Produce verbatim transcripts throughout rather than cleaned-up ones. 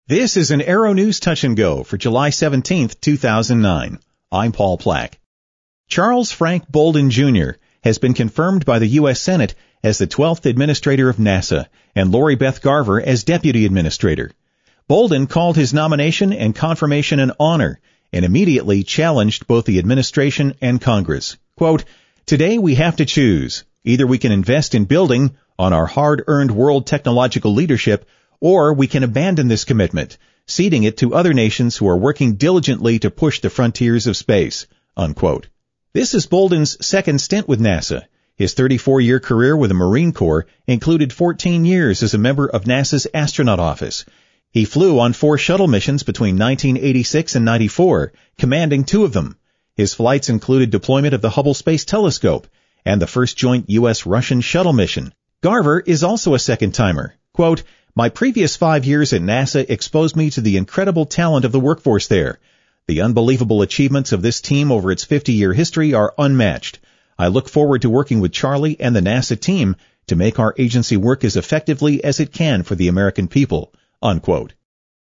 This is an Aero News Touch and Go for July seventeenth, two thousand nine. I'm Paul Plack. Charles Frank Bolden, Junior has been confirmed by the U S Senate as the twelfth Administrator of NASA and Lori Beth Garver as Deputy Administrator. Bolden called his nomination and confirmation an honor and immediately challenged both the administration and Congress. Quote, "Today we have to choose. Either we can invest in building on our hard-earned world technological leadership, or we can abandon this commitment, ceding it to other nations who are working diligently to push the frontiers of space." Unquote. This is Bolden's second stint with NASA. His thirty-four-year career with the Marine Corps included fourteen years as a member of NASA's astronaut office. He flew on four shuttle missions between nineteen eighty-six and ninety-four, commanding two of them. His flights included deployment of the Hubble Space Telescope and the first joint U S Russian shuttle mission. Garver is also a second-timer. Quote, "My previous five years at NASA exposed me to the incredible talent of the workforce there. The unbelievable achievements of this team over its fifty-year history are unmatched. I look forward to working with Charlie and the NASA team to make our agency work as effectively as it can for the American people." Unquote.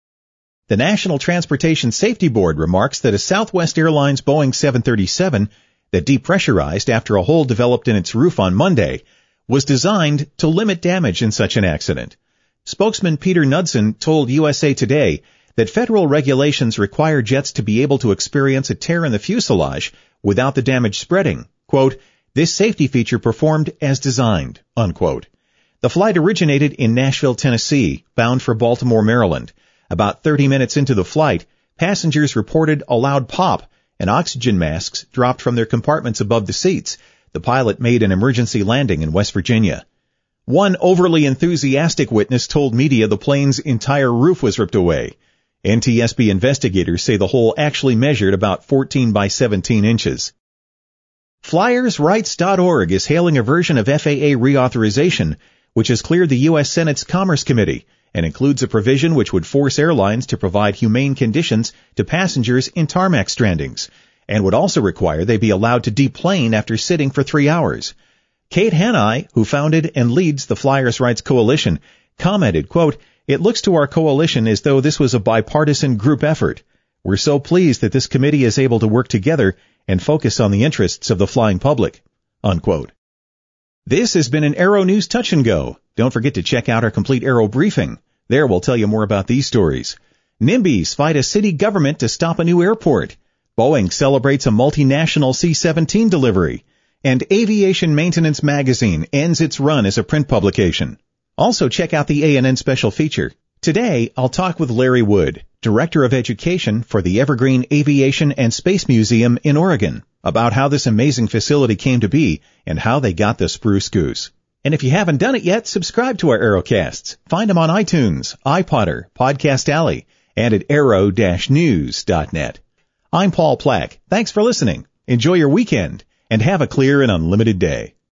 The National Transportation Safety Board remarks that a Southwest Airlines Boeing seven thirty-seven that depressurized after a hole developed in its roof on Monday was designed to limit damage in such an accident. Spokesman Peter Knudsen told U S A Today that federal regulations require jets to be able to experience a tear in the fuselage without the damage spreading. Quote, "This safety feature performed as designed." Unquote. The flight originated in Nashville, Tennessee, bound for Baltimore, Maryland. About thirty minutes into the flight, passengers reported a loud pop and oxygen masks dropped from their compartments above the seats. The pilot made an emergency landing in West Virginia. One overly enthusiastic witness told media the plane's entire roof was ripped away. N T S B investigators say the hole actually measured about fourteen by seventeen inches. Flyers Rights dot org is hailing a version of F A A reauthorization which has cleared the U S Senate's Commerce Committee and includes a provision which would force airlines to provide humane conditions to passengers in tarmac strandings and would also require they be allowed to deplane after sitting for three hours. Kate Hanai, who founded and leads the Flyers Rights Coalition, commented, quote, "It looks to our coalition as though this was a bipartisan group effort. We're so pleased that this committee is able to work together and focus on the interests of the flying public." Unquote. This has been an Aero News Touch and Go. Don't forget to check out our complete Aero briefing. There we'll tell you more about these stories. NIMBYs fight a city government to stop a new airport. Boeing celebrates a multinational C seventeen delivery. And Aviation Maintenance Magazine ends its run as a print publication. Also check out the A N N special feature. Today, I'll talk with Larry Wood, Director of Education for the Evergreen Aviation and Space Museum in Oregon, about how this amazing facility came to be and how they got the spruce goose. And if you haven't done it yet, subscribe to our Aerocasts. Find them on iTunes, iPodder, Podcast Alley, and at aero dash news dot net. I'm Paul Plack. Thanks for listening. Enjoy your weekend, and have a clear and unlimited day.